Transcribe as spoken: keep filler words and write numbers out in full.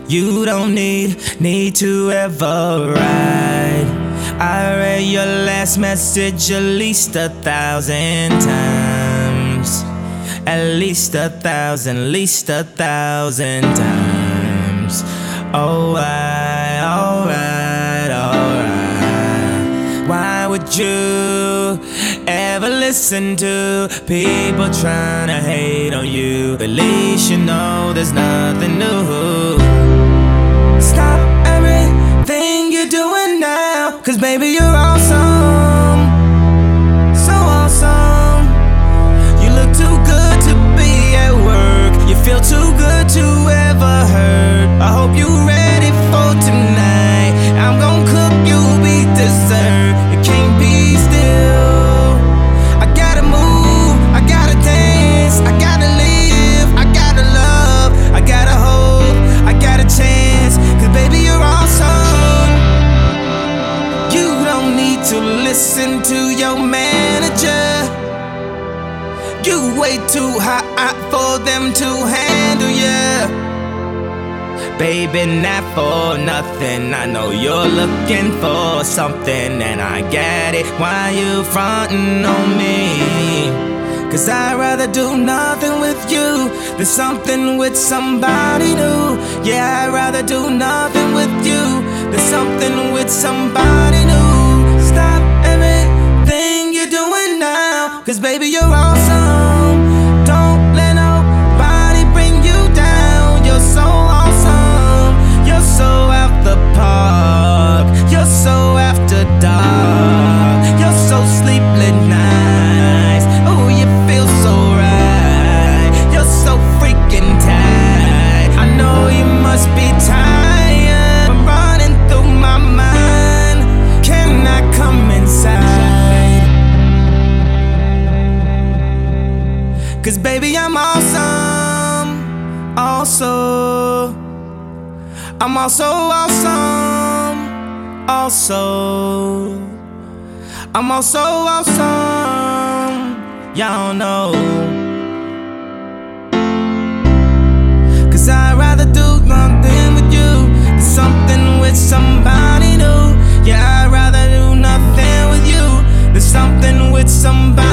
You don't need, need to ever ride. I read your last message at least a thousand times. At least a thousand, at least a thousand times. Alright, alright, alright. Why would you ever listen to people trying to hate on you? At least you know there's nothing new. Stop everything you're doing now, 'cause baby you're awesome. So awesome. You look too good to be at work. You feel too good to ever hurt. I hope you're ready for tonight. I'm gon' cook you beef dessert. You can't be still. I gotta move, I gotta dance, I gotta live, I gotta love, I gotta hope, I got a chance. 'Cause baby you're awesome. You don't need to listen to your manager. You way too hot for them to handle ya. Baby, not for nothing. I know you're looking for something, and I get it. Why you frontin' on me? 'Cause I'd rather do nothing with you than something with somebody new. Yeah, I'd rather do nothing with you than something with somebody new. Stop everything you're doing now, 'cause baby you're awesome. Don't let nobody bring you down. You're so awesome. You're so out the park. You're so after dark. You're so sleepless nights. Oh, you feel so right. You're so freaking tight. I know you must be tired. I'm running through my mind. Can I come inside? 'Cause baby I'm awesome. Also, I'm also awesome. Also, I'm also awesome. Y'all know. 'Cause I'd rather do nothing with you than something with somebody new. Yeah, I'd rather do nothing with you than something with somebody